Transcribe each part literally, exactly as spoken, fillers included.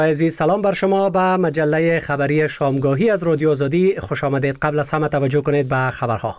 عزیز سلام بر شما. به مجله خبری شامگاهی از رادیو آزادی خوش آمدید. قبل از همه توجه کنید به خبرها.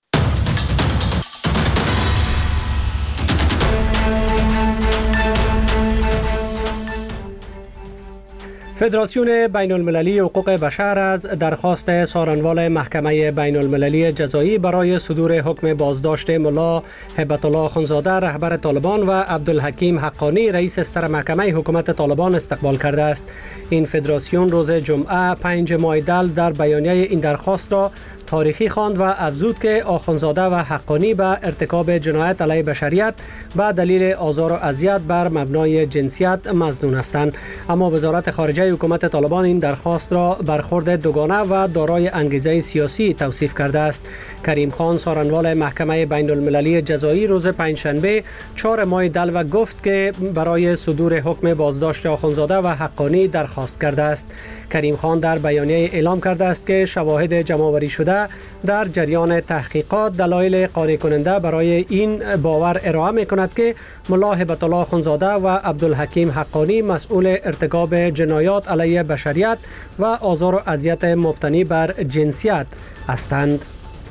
فدراسیون بین المللی حقوق بشر از درخواست سارنوال محکمه بین المللی جزایی برای صدور حکم بازداشت ملا هیبت الله اخوندزاده رهبر طالبان و عبدالحکیم حقانی رئیس ستر محکمه حکومت طالبان استقبال کرده است. این فدراسیون روز جمعه پنج ماه دل در بیانیه این درخواست را تاریخی خواند و افزود که اخوندزاده و حقانی به ارتکاب جنایت علیه بشریت به دلیل آزار و اذیت بر مبنای جنسیت مظنون هستند. اما وزارت خارجه حکومت طالبان این درخواست را برخورد دوگانه و دارای انگیزه سیاسی توصیف کرده است. کریم خان سارنوال محکمه بین المللی جزایی روز پنجشنبه چهار ماه دل و گفت که برای صدور حکم بازداشت اخوندزاده و حقانی درخواست کرده است. کریم خان در بیانیه اعلام کرده است که شواهد جمع‌آوری شده در جریان تحقیقات دلایل قانع کننده برای این باور ارائه می کند که ملا هیبت الله اخوندزاده و عبدالحکیم حقانی مسئول ارتکاب جنایات علیه بشریت و آزار و اذیت مبتنی بر جنسیت هستند.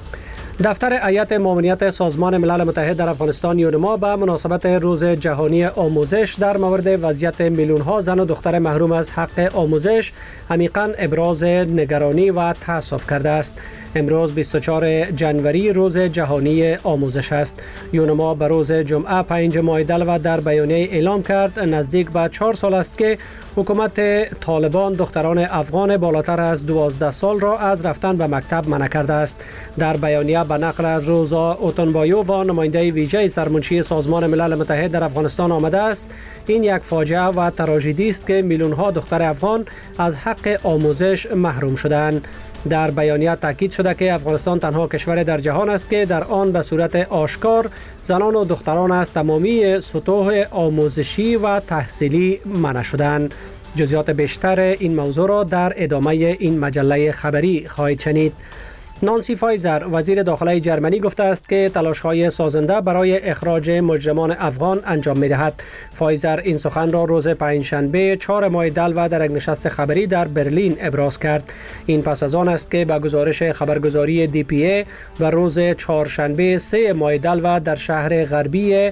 دفتر هیئت ماموریت سازمان ملل متحد در افغانستان یونما به مناسبت روز جهانی آموزش در مورد وضعیت میلیون ها زن و دختر محروم از حق آموزش عمیقاً ابراز نگرانی و تأسف کرده است. امروز بیست و چهارم ژانویه روز جهانی آموزش است. یونما به روز جمعه پنج ماه دل و در بیانیه اعلام کرد نزدیک به چهار سال است که حکومت طالبان دختران افغان بالاتر از دوازده سال را از رفتن به مکتب منع کرده است. در بیانیه به نقل از روزا اوتونبایو و نماینده ویژه سرمنشی سازمان ملل متحد در افغانستان آمده است این یک فاجعه و تراژدی است که میلیون ها دختر افغان از حق آموزش محروم شدند. در بیانیه تاکید شده که افغانستان تنها کشور در جهان است که در آن به صورت آشکار زنان و دختران از تمامی سطوح آموزشی و تحصیلی منع شدند. جزئیات بیشتر این موضوع را در ادامه این مجله خبری خواهید شنید. نانسی فایزر وزیر داخله جرمنی گفته است که تلاش‌های سازنده برای اخراج مجرمان افغان انجام می‌دهد. فایزر این سخن را روز پنجشنبه چهار ماه دل و در یک نشست خبری در برلین ابراز کرد. این پس از آن است که به گزارش خبرگزاری دی پی ای و روز چهارشنبه سه ماه دل و در شهر غربی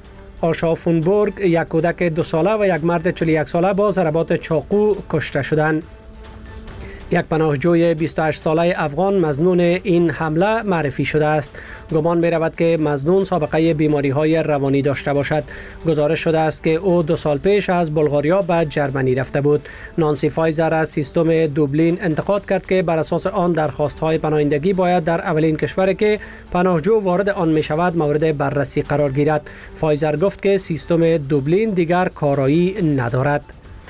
آشافونبورگ یک کودک دو ساله و یک مرد چهل و یک ساله با ضربات چاقو کشته شدند. یک پناهجوی بیست و هشت ساله افغان مظنون این حمله معرفی شده است. گمان می رود که مظنون سابقه بیماری های روانی داشته باشد. گزارش شده است که او دو سال پیش از بلغاریا به جرمنی رفته بود. نانسی فایزر از سیستم دوبلین انتقاد کرد که بر اساس آن درخواست های پناهندگی باید در اولین کشوری که پناهجو وارد آن می شود مورد بررسی قرار گیرد. فایزر گفت که سیستم دوبلین دیگر کارایی ندارد.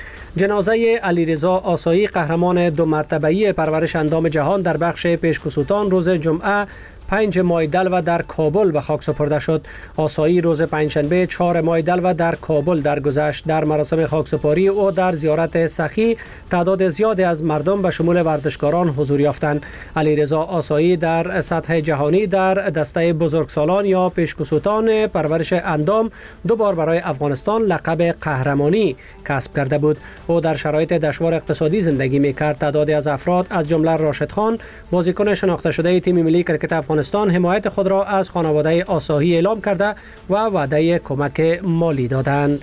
جنازه علیرضا آسایی قهرمان دو مرتبه‌ای پرورش اندام جهان در بخش پیشکسوتان روز جمعه پنج ماه دل و در کابل به خاک سپرده شد. آسایی روز پنجشنبه چهار ماه دل و در کابل درگذشت. در مراسم خاکسپاری او در زیارت سخی تعداد زیادی از مردم به شمول ورزشکاران حضور یافتند. علیرضا آسایی در سطح جهانی در دسته بزرگسالان یا پیشکسوتان پرورش اندام دو بار برای افغانستان لقب قهرمانی کسب کرده بود. او در شرایط دشوار اقتصادی زندگی می‌کرد. تعدادی از افراد از جمله راشد خان بازیکن شناخته شده تیم ملی کرکت افغانستان حمایت خود را از خانواده آسایی اعلام کرده و وعده کمک مالی دادند.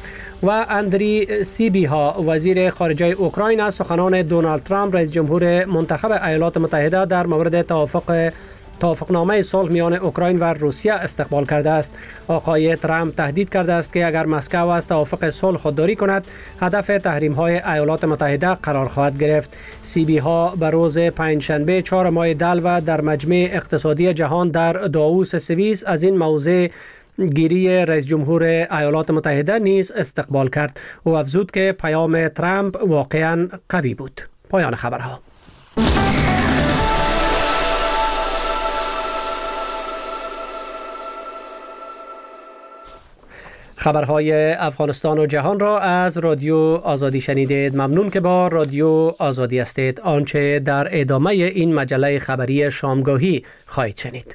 و اندری سیبیها وزیر خارجه اوکراین از سخنان دونالد ترامپ رئیس جمهور منتخب ایالات متحده در مورد توافق توافقنامه صلح میان اوکراین و روسیه استقبال کرده است. آقای ترامپ تهدید کرده است که اگر مسکو از توافق صلح خودداری کند هدف تحریم های ایالات متحده قرار خواهد گرفت. سی بی ها به روز پنجشنبه چهار ماه دل و در مجمع اقتصادی جهان در داووس سوئیس از این موضوع گیری رئیس جمهور ایالات متحده نیز استقبال کرد. او افزود که پیام ترامپ واقعا قوی بود. پایان خبرها. خبرهای افغانستان و جهان را از رادیو آزادی شنیدید. ممنون که با رادیو آزادی هستید. آنچه در ادامه این مجله خبری شامگاهی خواهید شنید.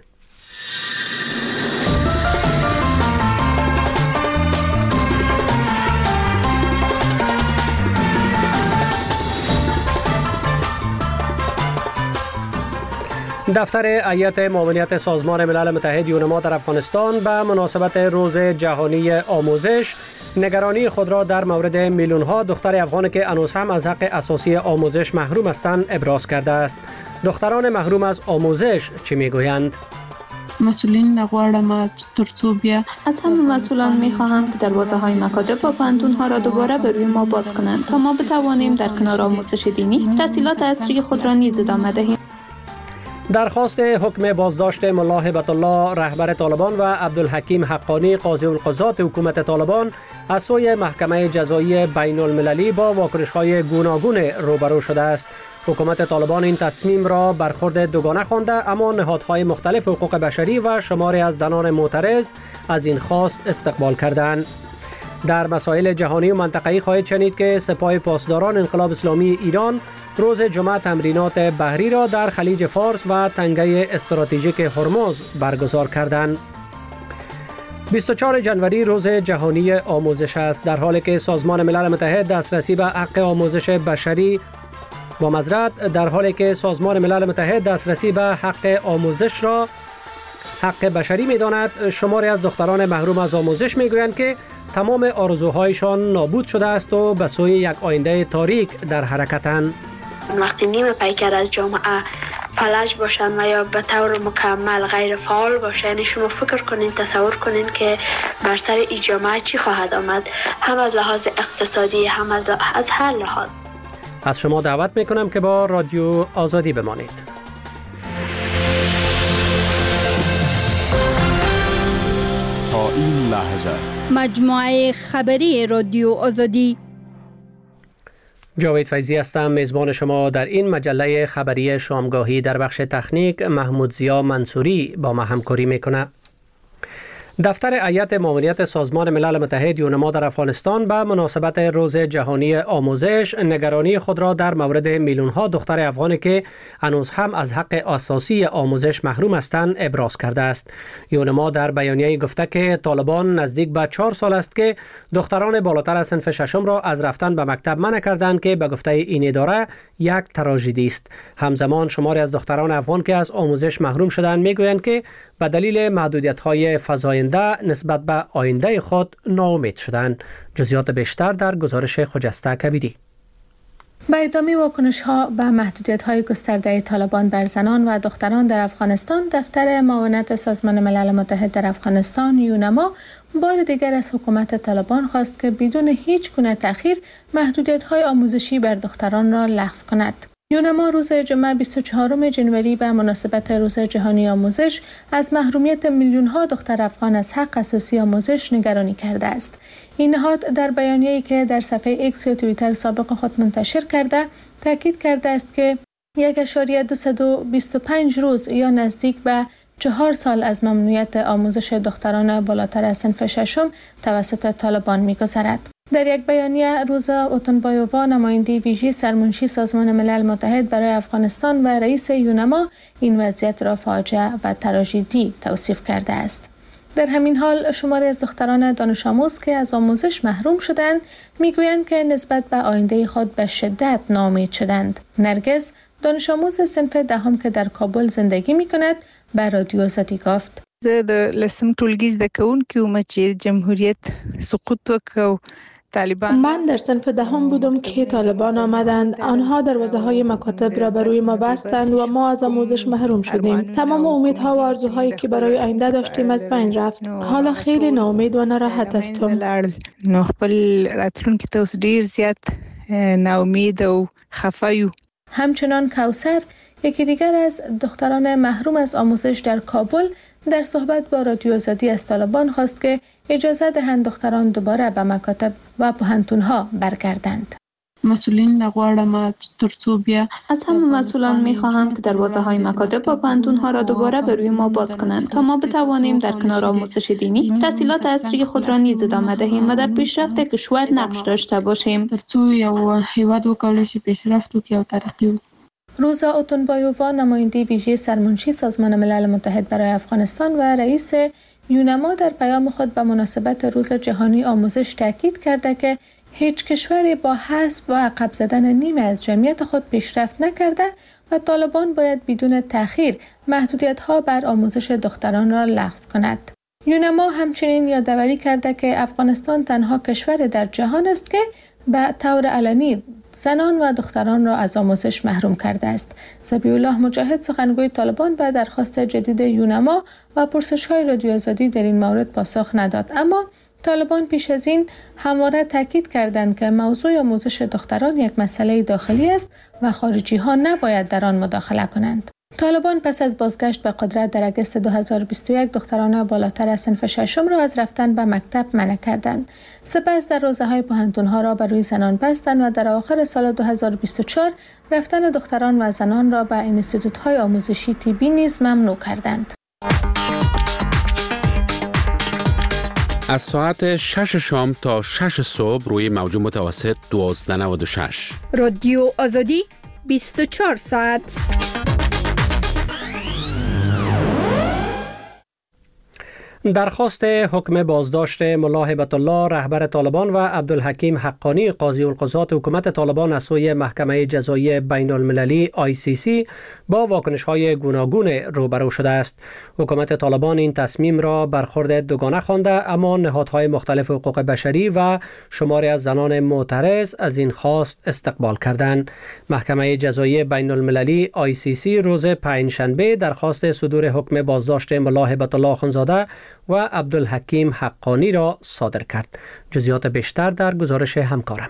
دفتر هیئت معاونیت سازمان ملل متحد یونما در افغانستان به مناسبت روز جهانی آموزش نگرانی خود را در مورد میلیون‌ها دختر افغان که هنوز هم از حق اساسی آموزش محروم هستند ابراز کرده است. دختران محروم از آموزش چی میگویند؟ مسئولین نغواړم ترڅو بیا از همه مسئولان میخواهم که دروازه های مکاتب و پوهنتون ها را دوباره به روی ما باز کنند تا ما بتوانیم در کنار آموزش دینی تحصیلات عصری خود را نیز ادامه دهیم. درخواست حکم بازداشت ملا هبت الله رهبر طالبان و عبدالحکیم حقانی قاضی القضات حکومت طالبان از سوی محکمه جزایی بین المللی با واکنش‌های گوناگون روبرو شده است. حکومت طالبان این تصمیم را برخورد دوگانه خوانده، اما نهادهای مختلف حقوق بشری و شماری از زنان معترض از این خواست استقبال کردند. در مسائل جهانی و منطقه‌ای خواهید شنید که سپاه پاسداران انقلاب اسلامی ایران روز جمعه تمرینات بحری را در خلیج فارس و تنگه استراتژیک هرمز برگزار کردند. بیست و چهارم ژانویه روز جهانی آموزش است، در حالی که سازمان ملل متحد دسترسی به حق آموزش بشری با معذرت در حالی که سازمان ملل متحد دسترسی به حق آموزش را حق بشری می‌داند، شماری از دختران محروم از آموزش می‌گویند که تمام آرزوهایشان نابود شده است و به سوی یک آینده تاریک در حرکتند. وقتی نیمه پیکر از جامعه فلج باشن و یا به طور مکمل غیر فعال باشن، یعنی شما فکر کنین، تصور کنین که بر سر این جامعه چی خواهد آمد، هم از لحاظ اقتصادی هم از, از هر لحاظ. از شما دعوت میکنم که با رادیو آزادی بمانید. تا این لحظه مجموعه خبری رادیو آزادی. جاوید فیضی هستم، میزبان شما در این مجله خبری شامگاهی. در بخش تکنیک محمود ضیا منصوری با ما همکاری میکنه. دفتر هیئت معاونیت سازمان ملل متحد یونما در افغانستان به مناسبت روز جهانی آموزش نگرانی خود را در مورد میلیون‌ها دختر افغانی که هنوز هم از حق اساسی آموزش محروم هستند ابراز کرده است. یونما در بیانیه گفته که طالبان نزدیک به چهار سال است که دختران بالاتر از صنف ششم را از رفتن به مکتب منع کردند که به گفته این اداره یک تراژدی است. همزمان شماری از دختران افغان که از آموزش محروم شدند میگویند که به دلیل محدودیت‌های فزاینده نسبت به آینده خود ناامید شدند. جزئیات بیشتر در گزارش خجسته کبیری. با ادامه واکنش‌ها به محدودیت‌های گسترده طالبان بر زنان و دختران در افغانستان، دفتر معاونت سازمان ملل متحد در افغانستان یونما بار دیگر از حکومت طالبان خواست که بدون هیچ گونه تأخیر محدودیت‌های آموزشی بر دختران را لغو کند. یونما روز جمعه بیست و چهارم ژانویه به مناسبت روز جهانی آموزش از محرومیت میلیون‌ها دختر افغان از حق اساسی آموزش نگرانی کرده است. این نهاد در بیانیه‌ای که در صفحه ایکس یا توییتر سابق خود منتشر کرده تاکید کرده است که یک ممیز دویست و بیست و پنج روز یا نزدیک به چهار سال از ممنوعیت آموزش دختران بالاتر از صنف ششم توسط طالبان می‌گذرد. در یک بیانیه، روزا اوتونبایووا نماینده ویژه سرمنشی سازمان ملل متحد برای افغانستان و رئیس یونما این وضعیت را فاجعه و تراژدی توصیف کرده است. در همین حال شماری از دختران دانش آموز که از آموزش محروم شدند میگویند که نسبت به آینده خود به شدت ناامید شدند. نرگس دانش آموز صنف دهم که در کابل زندگی میکند به رادیو آزادی گفت: زه د لسم ټولګي زده کوونکی وم چې جمهوریت سقوط وکړ. من در صنف دهم بودم که طالبان آمدند. آنها دروازه های مکاتب را بر روی ما بستند و ما از آموزش محروم شدیم. تمام امیدها و آرزوهایی که برای آینده داشتیم از بین رفت. حالا خیلی ناامید و ناراحت هستم. نو خپل راتلونکي ته اوس ډیر زیات ناامید او خفه یو. همچنان کوثر، یکی دیگر از دختران محروم از آموزش در کابل، در صحبت با رادیو آزادی از طالبان خواست که اجازه دهند دختران دوباره به مکاتب و پوهنتون‌ها برگردند. مسئولین نغواړم ترڅو بیا از همه مسئولان میخواهم که دروازه های مکاتب و پوهنتون ها را دوباره به روی ما باز کنند تا ما بتوانیم در کنار آموزش دینی تحصیلات عصری خود را نیز ادامه دهیم و در پیشرفت کشور نقش داشته باشیم. ترڅو یو هیواد وکولای شي پیشرفت وکړي او ترقی وکړي. روزا اوتونبایووا نماینده ویژه سرمنشی سازمان ملل متحد برای افغانستان و رئیس یونما در پیام خود به مناسبت روز جهانی آموزش تاکید کرده که هیچ کشوری با حذف و عقب زدن نیمه از جمعیت خود پیشرفت نکرده و طالبان باید بدون تأخیر محدودیت‌ها بر آموزش دختران را لغو کند. یونما همچنین یادآوری کرده که افغانستان تنها کشور در جهان است که به طور علنی زنان و دختران را از آموزش محروم کرده است. ذبیح الله مجاهد سخنگوی طالبان به درخواست جدید یونما و پرسش‌های رادیو آزادی در این مورد پاسخ نداد، اما طالبان پیش از این همواره تاکید کردند که موضوع آموزش دختران یک مسئله داخلی است و خارجی ها نباید در آن مداخله کنند. طالبان پس از بازگشت به قدرت در اگست دو هزار و بیست و یک دختران بالاتر از صنف ششم را از رفتن به مکتب منع کردند. سپس در روزهای پوهنتون‌ها را بر روی زنان بستند و در آخر سال دو هزار و بیست و چهار رفتن دختران و زنان را به انستیتوت‌های آموزشی طبی نیز ممنوع کردند. از ساعت شش شام تا شش صبح روی موج متوسط دوازده و نود و شش. رادیو آزادی بیست و چهار ساعت. درخواست حکم بازداشت ملا هبت الله رهبر طالبان و عبدالحکیم حقانی قاضی القضات حکومت طالبان از سوی محکمه جزایی بین المللی آی سی سی با واکنش‌های گوناگون روبرو شده است. حکومت طالبان این تصمیم را برخورد دوگانه خوانده، اما نهادهای مختلف حقوق بشری و شماری از زنان معترض از این خواست استقبال کردند. محکمه جزایی بین المللی آی سی سی روز پنجشنبه درخواست صدور حکم بازداشت ملا هبت الله اخوندزاده و عبدالحکیم حقانی را صادر کرد. جزئیات بیشتر در گزارش همکارم.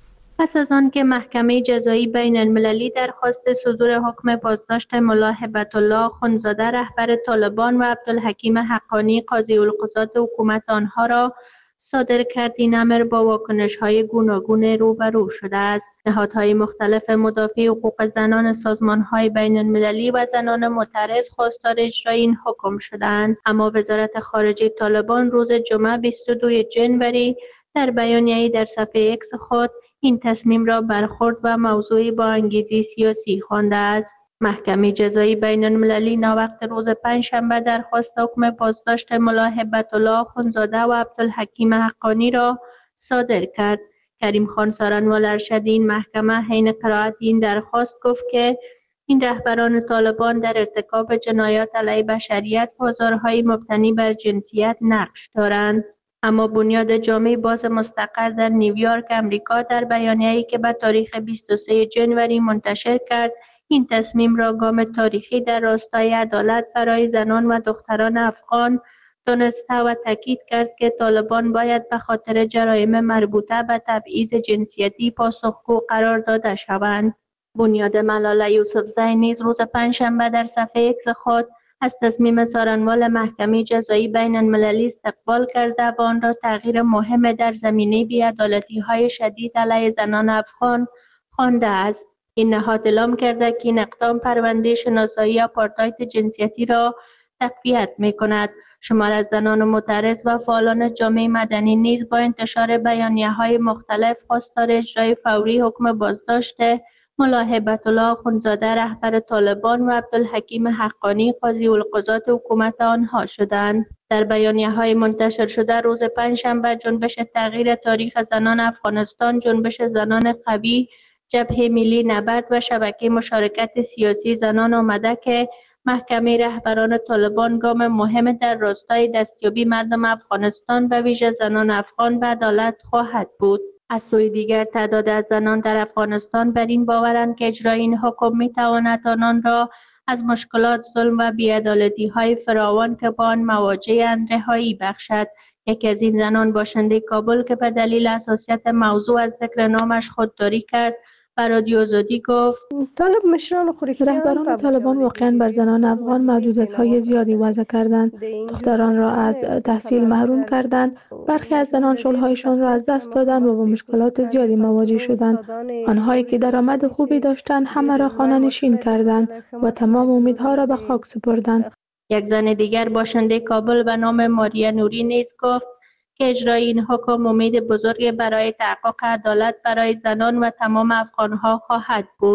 پس از آن که محکمه جزایی بین المللی درخواست صدور حکم بازداشت ملا هبت الله اخوندزاده رهبر طالبان و عبدالحکیم حقانی قاضی القضات حکومت آنها را صادر کرد، این امر با واکنش‌های گوناگون روبرو شده است. نهادهای مختلف مدافع حقوق زنان، سازمان‌های بین المللی و زنان معترض خواستار اجرای این حکم شدند، اما وزارت خارجه طالبان روز جمعه بیست و دوم ژانویه در بیانیه‌ای در صفحه اکس خود این تصمیم را برخورد و موضوعی با انگیزی سیاسی خوانده است. محکمه جزایی بین المللی ناوقت روز پنجشنبه درخواست حکم بازداشت ملا هبت الله اخوندزاده و عبدالحکیم حقانی را صادر کرد. کریم خان سارنوال ارشد این محکمه حین قرائت این درخواست گفت که این رهبران طالبان در ارتکاب جنایات علیه بشریت و آزارهای مبتنی بر جنسیت نقش دارند. اما بنیاد جامعه باز مستقر در نیویورک امریکا در بیانیه‌ای که به تاریخ بیست و سوم ژانویه منتشر کرد، این تصمیم را گام تاریخی در راستای عدالت برای زنان و دختران افغان دانسته و تاکید کرد که طالبان باید به خاطر جرایم مربوطه به تبعیض جنسیتی پاسخگو قرار داده شوند. بنیاد ملاله یوسفزی نیز روز پنجشنبه در صفحه اکس خود از تصمیم سارنوال محکمه جزایی بین المللی استقبال کرده و آن را تغییر مهم در زمینه بی‌عدالتی‌های شدید علیه زنان افغان خوانده است. این نهاد اعلام کرده که این اقدام پرونده شناسایی آپارتاید جنسیتی را تقویت می کند. شمار از زنان معترض و فعالان جامعه مدنی نیز با انتشار بیانیه‌های مختلف خواستار اجرای فوری حکم بازداشت ملا هبت الله اخوندزاده رهبر طالبان و عبدالحکیم حقانی قاضی القضات حکومت آنها شدند. در بیانیه‌های منتشر شده روز پنجشنبه جنبش تغییر تاریخ زنان افغانستان، جنبش زنان قوی، جبهه ملی نبرد و شبکه مشارکت سیاسی زنان آمده که محکمه رهبران طالبان گام مهم در راستای دستیابی مردم افغانستان و ویژه زنان افغان به عدالت خواهد بود. از سوی دیگر تعداد از زنان در افغانستان بر این باورند که اجرای این حکم می‌تواند آنان را از مشکلات، ظلم و بی‌عدالتی‌های فراوان که با آن مواجه‌اند رهایی بخشد. یکی از این زنان باشنده کابل که به دلیل حساسیت موضوع از ذکر نامش خودداری کرد و رادیو آزادی گفت طالب مشران رهبران طالبان واقعا بر زنان افغان محدودیت‌های زیادی وضع کردند، دختران را از تحصیل محروم کردند، برخی از زنان شغل‌هایشان را از دست دادند و با مشکلات زیادی مواجه شدند. آنهایی که درآمد خوبی داشتند همه را خانه‌نشین کردند و تمام امیدها را به خاک سپردند. یک زن دیگر باشنده کابل به نام ماریا نوری نیز گفت که اجرای این حکم امید بزرگی برای تحقق عدالت برای زنان و تمام افغان‌ها خواهد بود.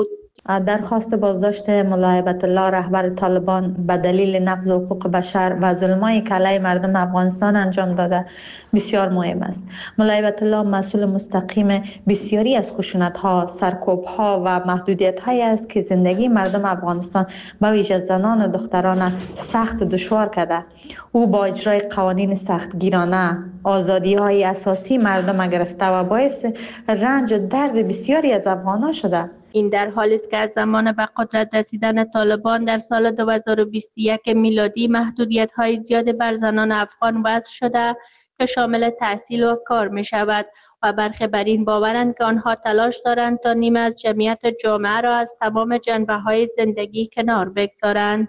درخواست بازداشت ملا هیبت الله رهبر طالبان به دلیل نقض حقوق بشر و ظلمایی که علیه مردم افغانستان انجام داده بسیار مهم است. ملا هیبت الله مسئول مستقیم بسیاری از خشونت‌ها، سرکوب‌ها و محدودیت‌هایی است که زندگی مردم افغانستان به ویژه زنان و دختران سخت دشوار کرده. او با اجرای قوانین سختگیرانه آزادی‌های اساسی مردم گرفته و باعث رنج و درد بسیاری از افغانان شده. این در حالی است که از زمان به قدرت رسیدن طالبان در سال دو هزار و بیست و یک میلادی محدودیت‌های زیاد بر زنان افغان وضع شده که شامل تحصیل و کار می شود و برخی بر این باورند که آنها تلاش دارند تا نیمه از جمعیت جامعه را از تمام جنبه‌های زندگی کنار بگذارند.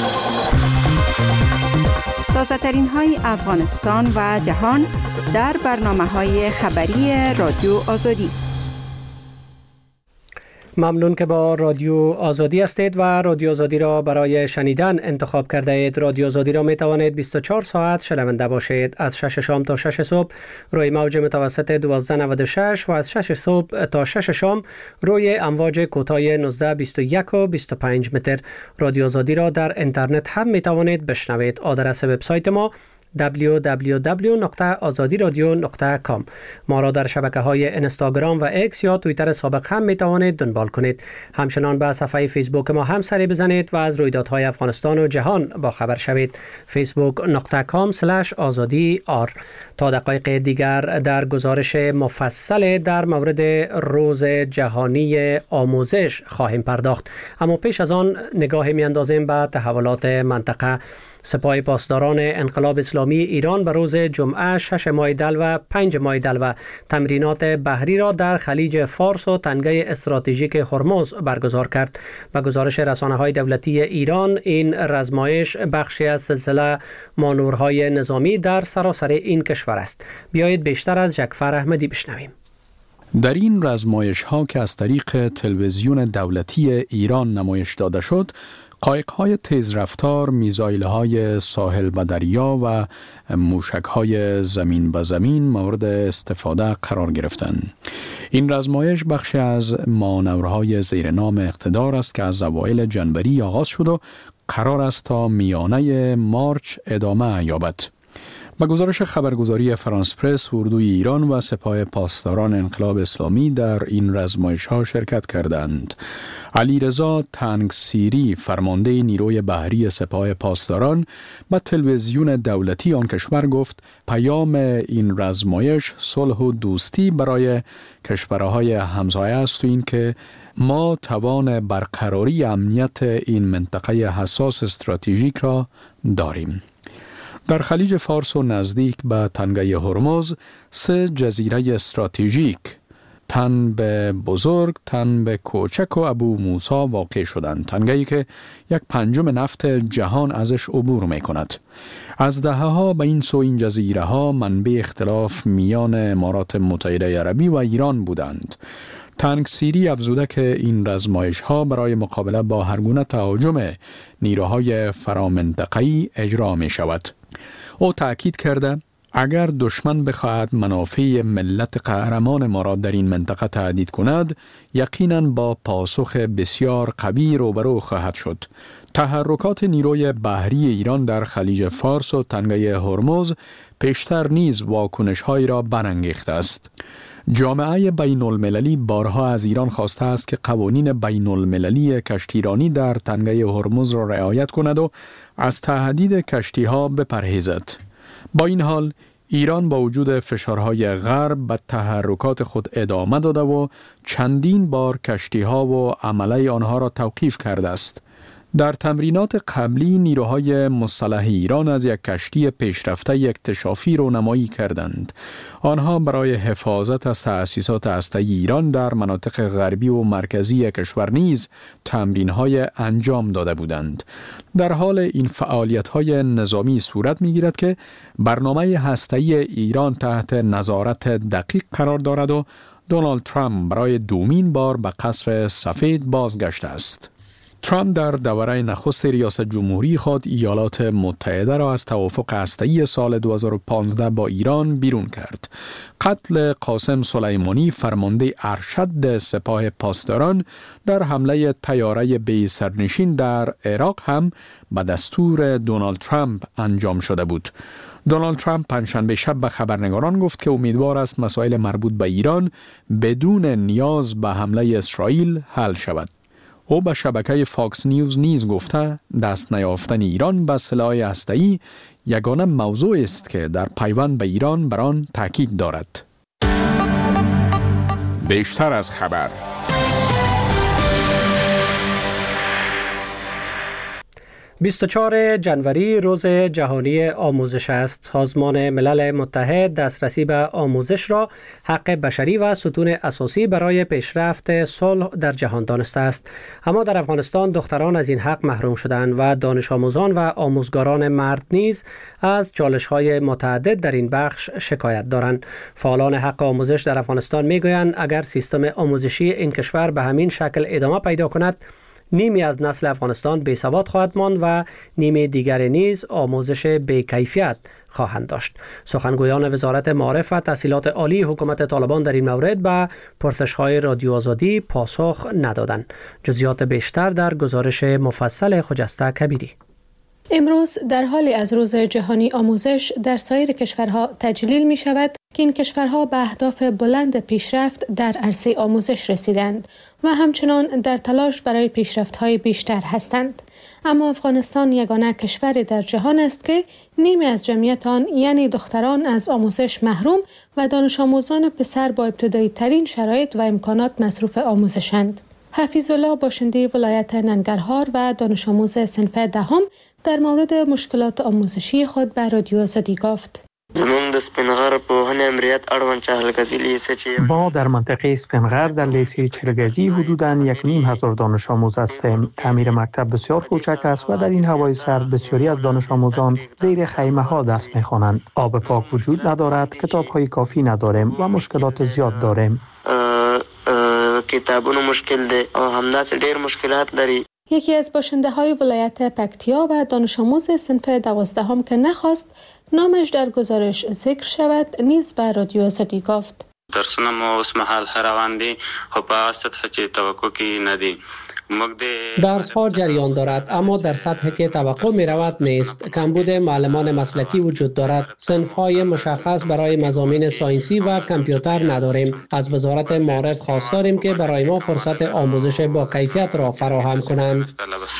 تازه ترین های افغانستان و جهان در برنامه های خبری رادیو آزادی. ممنون که با رادیو آزادی هستید و رادیو آزادی را برای شنیدن انتخاب کرده اید. رادیو آزادی را می توانید بیست و چهار ساعت شنونده باشید. از شش شام تا شش صبح روی موج متوسط دوازده نود و شش و از شش صبح تا شش شام روی امواج کوتاه نوزده بیست و یک و بیست و پنج متر. رادیو آزادی را در اینترنت هم می توانید بشنوید. آدرس وبسایت ما دبلیو دبلیو دبلیو دات آزادی رادیو دات کام. ما را در شبکه‌های اینستاگرام و ایکس یا توییتر سابق هم می توانید دنبال کنید. همچنان به صفحه فیسبوک ما هم سری بزنید و از رویدادهای افغانستان و جهان با خبر شوید. فیسبوک دات کام اسلش آزادی آر. تا دقایق دیگر در گزارش مفصل در مورد روز جهانی آموزش خواهیم پرداخت، اما پیش از آن نگاهی می‌اندازیم به تحولات منطقه. سپاه پاسداران انقلاب اسلامی ایران به روز جمعه شش ماه دلو و پنج ماه دلو تمرینات بحری را در خلیج فارس و تنگه استراتژیک هرمز برگزار کرد. به گزارش رسانه‌های دولتی ایران، این رزمایش بخشی از سلسله مانورهای نظامی در سراسر این کشور است. بیایید بیشتر از جعفر احمدی بشنویم. در این رزمایش ها که از طریق تلویزیون دولتی ایران نمایش داده شد، قایق‌های تیزرفتار، میزایل‌های ساحل به دریا و موشک‌های زمین به زمین مورد استفاده قرار گرفتند. این رزمایش بخشی از مانورهای زیر نام اقتدار است که از اوایل جنوری آغاز شد و قرار است تا میانه مارچ ادامه یابد. با گزارش خبرگزاری فرانس پرس، اردوی ایران و سپاه پاسداران انقلاب اسلامی در این رزمایش‌ها شرکت کردند. علیرضا تنگسیری، فرمانده نیروی بحری سپاه پاسداران، به تلویزیون دولتی آن کشور گفت پیام این رزمایش صلح و دوستی برای کشورهای همسایه است و این که ما توان برقراری امنیت این منطقه حساس استراتژیک را داریم. در خلیج فارس و نزدیک به تنگه هرمز سه جزیره استراتژیک، تن به بزرگ، تن به کوچک و ابو موسی واقع شدند. تنگه‌ای که یک پنجم نفت جهان ازش عبور می کند. از دهه‌ها به این سو این جزیره ها منبع اختلاف میان امارات متحده عربی و ایران بودند. تنگسیری افزوده که این رزمایش ها برای مقابله با هر گونه تهاجم نیروهای فرامنطقه‌ای اجرا می شود. او تأکید کرده اگر دشمن بخواهد منافع ملت قهرمان ما را در این منطقه تهدید کند، یقیناً با پاسخ بسیار قوی روبرو خواهد شد. تحرکات نیروی بحری ایران در خلیج فارس و تنگه هرمز پیشتر نیز واکنش‌هایی را برانگیخته است. جامعه بین المللی بارها از ایران خواسته است که قوانین بین المللی کشتیرانی در تنگه هرمز را رعایت کند و از تهدید کشتی‌ها بپرهیزد. با این حال ایران با وجود فشارهای غرب به تحرکات خود ادامه داده و چندین بار کشتی‌ها و عمله آنها را توقیف کرده است. در تمرینات قبلی نیروهای مسلح ایران از یک کشتی پیشرفته اکتشافی رونمایی کردند. آنها برای حفاظت از تأسیسات هسته‌ای ایران در مناطق غربی و مرکزی کشور نیز تمرین‌های انجام داده بودند. در حال این فعالیت‌های نظامی صورت می‌گیرد که برنامه هسته‌ای ایران تحت نظارت دقیق قرار دارد و دونالد ترامپ برای دومین بار به قصر سفید بازگشته است. ترامپ در دوره نخست ریاست جمهوری خود ایالات متحده را از توافق هسته‌ای سال دو هزار و پانزده با ایران بیرون کرد. قتل قاسم سلیمانی فرمانده ارشد سپاه پاسداران در حمله طیاره بی سرنشین در عراق هم به دستور دونالد ترامپ انجام شده بود. دونالد ترامپ پنجشنبه شب به خبرنگاران گفت که امیدوار است مسائل مربوط به ایران بدون نیاز به حمله اسرائیل حل شود. او به شبکه فاکس نیوز نیز گفته دست نیافتن ایران به سلاح هسته‌ای یگانه موضوع است که در پیوند به ایران بر آن تاکید دارد. بیشتر از خبر. بیست و چهارم جنوری روز جهانی آموزش است. سازمان ملل متحد دسترسی به آموزش را حق بشری و ستون اساسی برای پیشرفت صلح در جهان دانسته است. اما در افغانستان دختران از این حق محروم شدند و دانش آموزان و آموزگاران مرد نیز از چالش‌های متعدد در این بخش شکایت دارند. فعالان حق آموزش در افغانستان می‌گویند اگر سیستم آموزشی این کشور به همین شکل ادامه پیدا کند، نیمی از نسل افغانستان بی سواد خواهد ماند و نیمی دیگر نیز آموزش بی کیفیت خواهند داشت. سخنگویان وزارت معارف و تحصیلات عالی حکومت طالبان در این مورد به پرسش‌های رادیو آزادی پاسخ ندادند. جزئیات بیشتر در گزارش مفصل خجسته کبیری. امروز در حالی از روز جهانی آموزش در سایر کشورها تجلیل می شود که این کشورها به اهداف بلند پیشرفت در عرصه آموزش رسیدند و همچنان در تلاش برای پیشرفت‌های بیشتر هستند. اما افغانستان یگانه کشوری در جهان است که نیمی از جمعیت آن یعنی دختران از آموزش محروم و دانش آموزان پسر با ابتدایی ترین شرایط و امکانات مصروف آموزشند. حفیظ الله باشنده ولایت ننگرهار و دانش آموز صنف دهم در مورد مشکلات آموزشی خود به رادیو آزادی گفت. ما در منطقه سپنغر در لیسه چرگجی حدوداً یک نیم هزار دانش آموز هستیم. تعمیر مکتب بسیار کوچک است و در این هوای سرد بسیاری از دانش آموزان زیر خیمه ها درس می‌خوانند. آب پاک وجود ندارد، کتاب های کافی نداریم و مشکلات زیاد داریم. کتابونو مشکل ده او همداسې ډېر مشکلات لري. یکی از باشنده های ولایت پکتیا و دانش آموز صنف دوازدهم که نخواست نامش در گزارش ذکر شود نیز به رادیو آزادی گفت. درسونه مو اوس مهال روان دي خو په سطح چې توقع کې نه دي. درس ها جریان دارد اما در سطحی که توقع می رود نیست. کمبود معلمان مسلکی وجود دارد. صنف های مشخص برای مضامین ساینسی و کامپیوتر نداریم. از وزارت معارف خواست داریم که برای ما فرصت آموزش با کیفیت را فراهم کنند.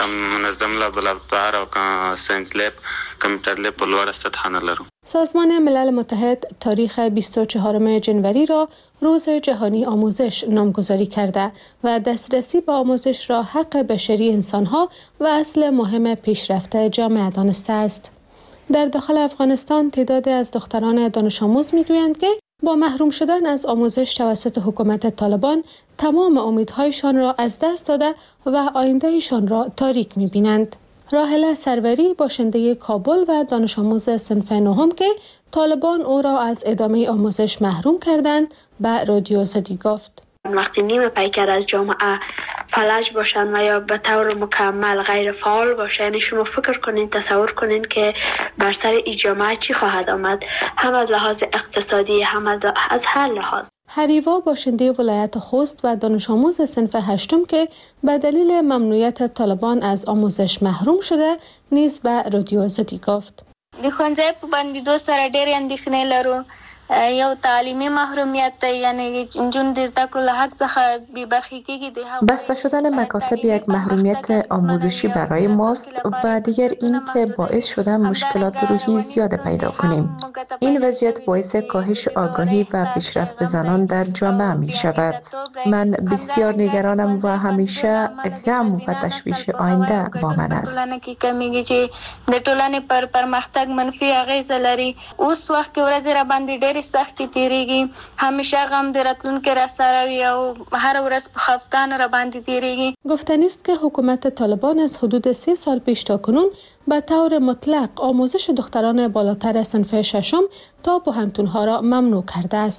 سازمان ملل متحد تاریخ بیست و چهارم جنوری را روز جهانی آموزش نامگذاری کرده و دسترسی به آموزش را حق بشری انسانها و اصل مهم پیشرفت جامعه دانسته است. در داخل افغانستان تعدادی از دختران دانش آموز میگویند که با محروم شدن از آموزش توسط حکومت طالبان تمام امیدهایشان را از دست داده و آیندهشان را تاریک می‌بینند. راحله سروری باشنده کابل و دانش آموز صنف نهم که طالبان او را از ادامه آموزش محروم کردند به رادیو آزادی گفت. وقتی نیمه پیکر از جامعه فلج باشن و یا به طور مکمل غیر فعال باشن، یعنی شما فکر کنین، تصور کنین که بر سر این جامعه چی خواهد آمد، هم از لحاظ اقتصادی هم از, از هر لحاظ. حریوا باشنده ولایت خوست و دانش آموز صنف هشتم که به دلیل ممنوعیت طالبان از آموزش محروم شده نیز به رادیو آزادی گفت. د ښوونځي په بندېدو سره ډېرې اندېښنې لرو. یو تعلیمي محرومیت دی، یعنی نجونې د زده کړو له حق څخه بېبرخې کېږي. بسته شدن مکاتب یک محرومیت آموزشی برای ماست و دیگر این که باعث شده مشکلات روحی زیاد پیدا کنیم. این وضعیت باعث کاهش آگاهی و پیشرفت زنان در جامعه می شود. من بسیار نگرانم و همیشه غم و تشویش آینده با من است. کمیږي چې د ټولنې پر پرمختګ منفي اغیزه لري. اوس وخت کې ورځې را باندې ډېرې سختي تیریږي. همیشه غم د راتلونکي را سره وي او هر ورځ په خفګان را باندې تیریږي. گفتنی است که حکومت طالبان از حدود سه سال پیش تا کنون به طور مطلق آموزش دختران بالاتر صنف ششم تا پوهنتون‌ها را ممنوع کرده است.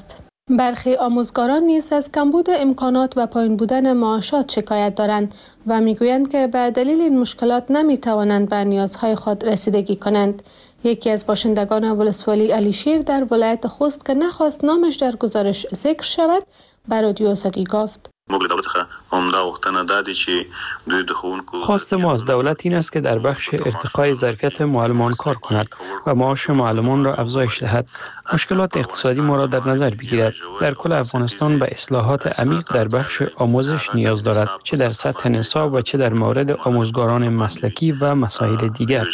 برخی آموزگاران نیز از کمبود امکانات و پایین بودن معاشات شکایت دارند و میگویند که به دلیل این مشکلات نمیتوانند به نیازهای خود رسیدگی کنند. یکی از باشندگان ولسوالی علیشیر در ولایت خوست که نخواست نامش در گزارش ذکر شود، به رادیو آزادی گفت: خواست ما از دولت این است که در بخش ارتقای ظرفیت معلمان کار کند و معاش معلمان را افزایش دهد. مشکلات اقتصادی ما را در نظر بگیرد. در کل افغانستان به اصلاحات عمیق در بخش آموزش نیاز دارد، چه در سطح نصاب و چه در مورد آموزگاران مسلکی و مسائل دیگر.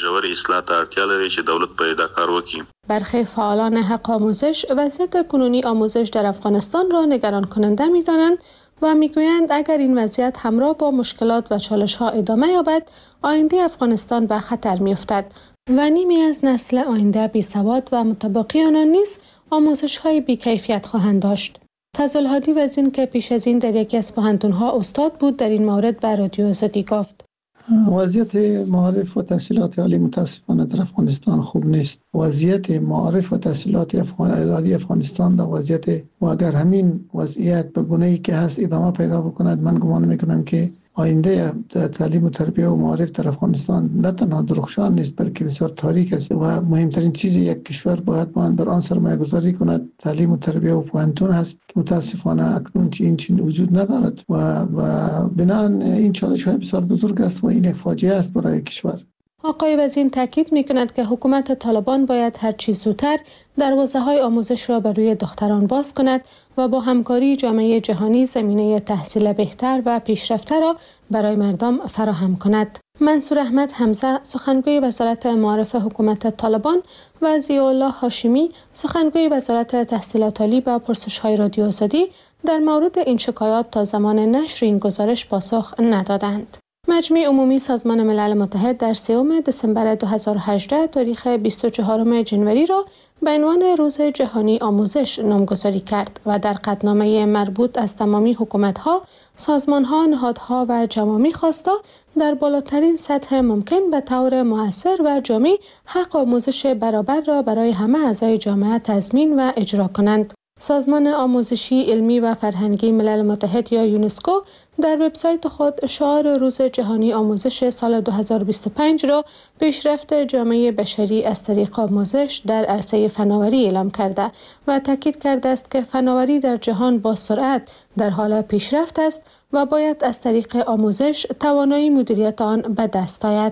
برخی فعالان حق آموزش وضعیت کنونی آموزش در افغانستان را نگران کننده می‌دانند و میگویند اگر این وضعیت همراه با مشکلات و چالش‌ها ادامه یابد، آینده افغانستان به خطر می‌افتد و نیمی از نسل آینده بی‌سواد و متبقی آنان نیز آموزش‌های بی‌کیفیت خواهند داشت. فضل‌هادی وزین که پیش از این در یکی از پوهنتون‌ها استاد بود، در این مورد به رادیو آزادی گفت: وضعیت معارف و تحصیلات عالی متاسفانه در افغانستان خوب نیست. وضعیت معارف و تحصیلات عالی افغانستان در وضعیت و اگر همین وضعیت به گونه‌ای که هست ادامه پیدا بکند، من گمان میکنم که آینده تعلیم و تربیت و معارف در افغانستان نه تنها درخشان نیست بلکه بسیار تاریک است و مهمترین چیز یک کشور باید باید در آن سرمایه گذاری کند. تعلیم و تربیت و پوهنتون هست که متاسفانه اکنون این چیز وجود ندارد و و بنابراین این چالش های بسیار بزرگ است و این یک فاجعه است برای کشور. آقای وزین تاکید می‌کند که حکومت طالبان باید هر چه زودتر دروازه‌های آموزش را بر روی دختران باز کند و با همکاری جامعه جهانی زمینه تحصیل بهتر و پیشرفته را برای مردم فراهم کند. منصور احمد حمزه، سخنگوی وزارت معارف حکومت طالبان، و ضیاءالله هاشمی، سخنگوی وزارت تحصیلات عالی، به پرسش‌های رادیو آزادی در مورد این شکایات تا زمان نشر این گزارش پاسخ ندادند. مجمع عمومی سازمان ملل متحد در سوم دسامبر دو هزار و هجده تاریخ بیست و چهارم جنوری را به عنوان روز جهانی آموزش نامگذاری کرد و در قطعنامه مربوط از تمامی حکومت‌ها، سازمان‌ها، نهادها و جوامع خواسته در بالاترین سطح ممکن به طور مؤثر و جامع حق آموزش برابر را برای همه اعضای جامعه تضمین و اجرا کنند. سازمان آموزشی، علمی و فرهنگی ملل متحد یا یونسکو در وبسایت خود شعار روز جهانی آموزش سال دو هزار و بیست و پنج را پیشرفت جامعه بشری از طریق آموزش در عرصه فناوری اعلام کرده و تاکید کرده است که فناوری در جهان با سرعت در حال پیشرفت است و باید از طریق آموزش توانایی مدیریت آن به دست آید.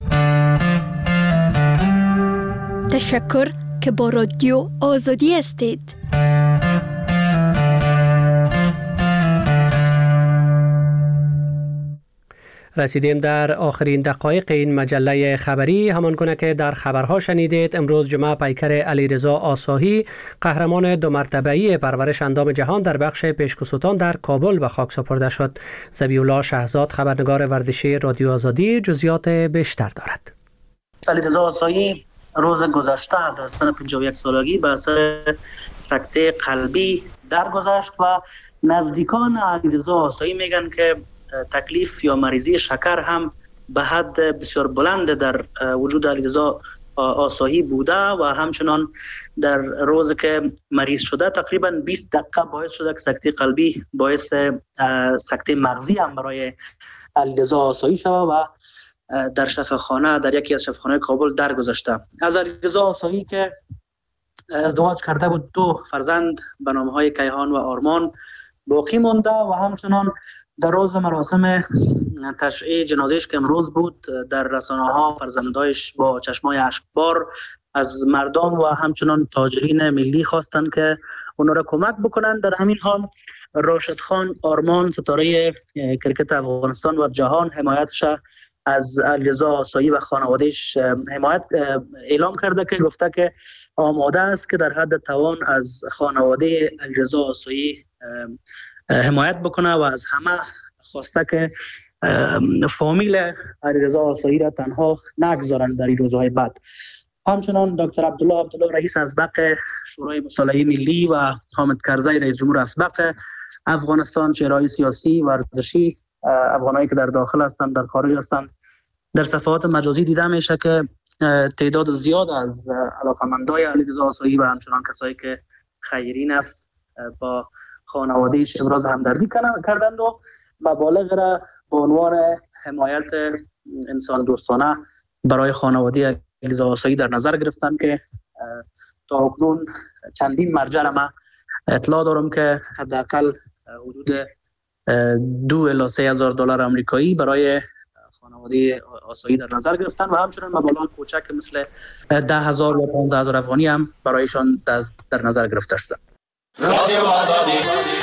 تشکر که با رادیو آزادی هستید. رسیدیم در آخرین دقایق این مجله خبری. همان گونه که در خبرها شنیدید، امروز جمعه پیکر علیرضا آساهی، قهرمان دو مرتبه‌ای پرورش اندام جهان در بخش پیشکسوتان در کابل به خاک سپرده شد. ذبیح‌الله شهزاد، خبرنگار ورزشی رادیو آزادی، جزئیات بیشتر دارد. علیرضا آساهی روز گذشته در سن پنجاه و یک سالگی به اثر سکته قلبی درگذشت و نزدیکان علیرضا آساهی میگن که تکلیف یا مریضی شکر هم به حد بسیار بلند در وجود علیرضا آساهی بوده و همچنان در روز که مریض شده تقریبا بیست دقیقه باعث شده که سکته قلبی باعث سکته مغزی هم برای علیرضا آساهی شده و در شفاخانه در یکی از شفاخانه‌های کابل درگذشته. از علیرضا آساهی که ازدواج کرده بود، دو فرزند به نام‌های کیهان و آرمان باقی مانده و همچنان در روز مراسم تشییع جنازهش که امروز بود در رسانه‌ها فرزندایش با چشمای اشکبار از مردم و همچنان تاجرین ملی خواستند که اونا را کمک بکنند. در همین حال راشد خان آرمان، ستاره کرکت افغانستان و جهان، حمایتش از علیرضا آساهی و خانوادهش حمایت اعلام کرده که گفته که آماده است که در حد توان از خانواده علیرضا آساهی حمایت بکنه و از همه خواسته که فامیل علیرضا آساهی را تنها نگذارند در این روزهای بعد. همچنان دکتر عبدالله عبدالله رئیس اسبق شورای مصالحه ملی و حامد کرزی رئیس جمهور اسبق افغانستان، چهره‌های سیاسی و ورزشی افغانایی که در داخل هستند در خارج هستند در صفحات مجازی دیده میشه که تعداد زیاد از علاقمندای علیرضا آساهی و همچنان کسایی که خیرین است با خانواده ایش ابراز همدردی کردند و مبالغ را به عنوان حمایت انسان دوستانه برای خانواده علیرضا آسایی در نظر گرفتند که تا اکنون چندین مرجع را من اطلاع دارم که حداقل حدود دو الی سه هزار دلار آمریکایی برای خانواده آسایی در نظر گرفتن و همچنین مبالغ کوچک مثل ده هزار و پانزده هزار افغانی هم برایشان در نظر گرفته شده. رادیو آزادی